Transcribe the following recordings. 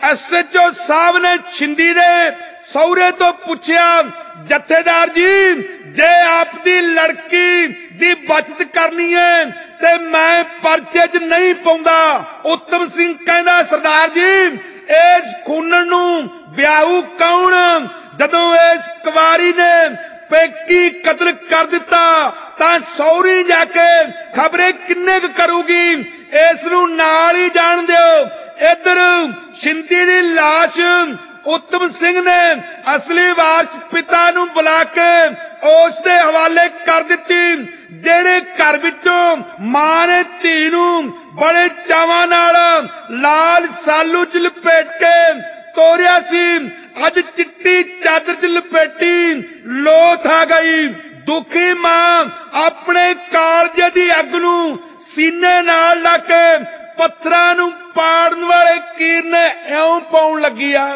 SHO साहब ने छिंदी दे सौरे तो पूछया, जथेदार जी जे आपदी लड़की दी बचत करनी है ते मैं परचे च नहीं पाउंदा। उत्तम सिंह कहंदा, सरदार जी इस खूनण नूं ब्याहू कौन? जदों इस कुवारी ने पेकी कतल कर दिता तां सौरी जाके खबरे किन्ने करूगी, इस नूं नाल ही जान दिओ। इधर छिंदी दी लाश उत्तम सिंह ने असली वारस पिता नूं बुला के उस दे हवाले कर दिती। जेड़े घर विचों मां ने धी नूं बड़े चावां नाल लाल सालू च लपेट के तोरिया सी, अज चिट्टी चादर च लपेटी लोथ आ गई। दुखी मां अपने कालजे दी अग नूं सीने नाल ला के पत्थरां नूं पाड़न वाले कीर ने इउं पाउण लगी आ।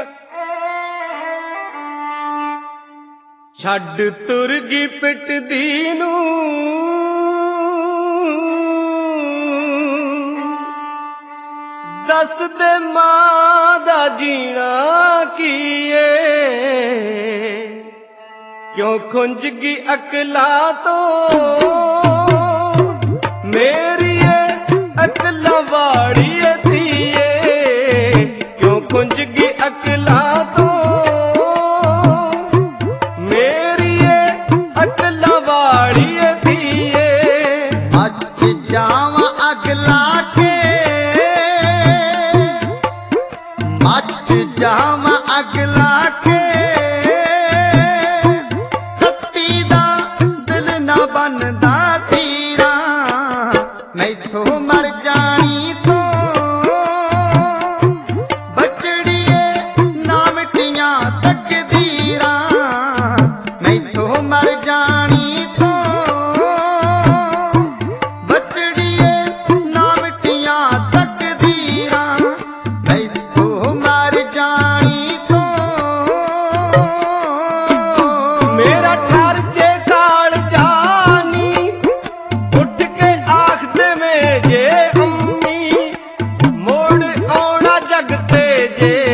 छड्ड तुर गई पिटदी नूं दस दे मां दा जीना कीए, क्यों खुंज गई अकला तो मेरी अकला वाड़ी धीए, क्यों खुंज गई अकला तो मेरी अकला वाड़ी धीए। मच जावा अगला के, मच जावा अगला के, तत्ती दा दिल ना बनदा तीरा, मैथों मर जानी तो बचड़िए ना मिटियां तकदीरा, मैथों मर जानी तो बचड़िए ना मिटियां तकदीरा, मैथों मर जानी तो। मेरा ठर जे काल जानी उठ के आख दे जे अम्मी, मोड़ आउणा जग ते जे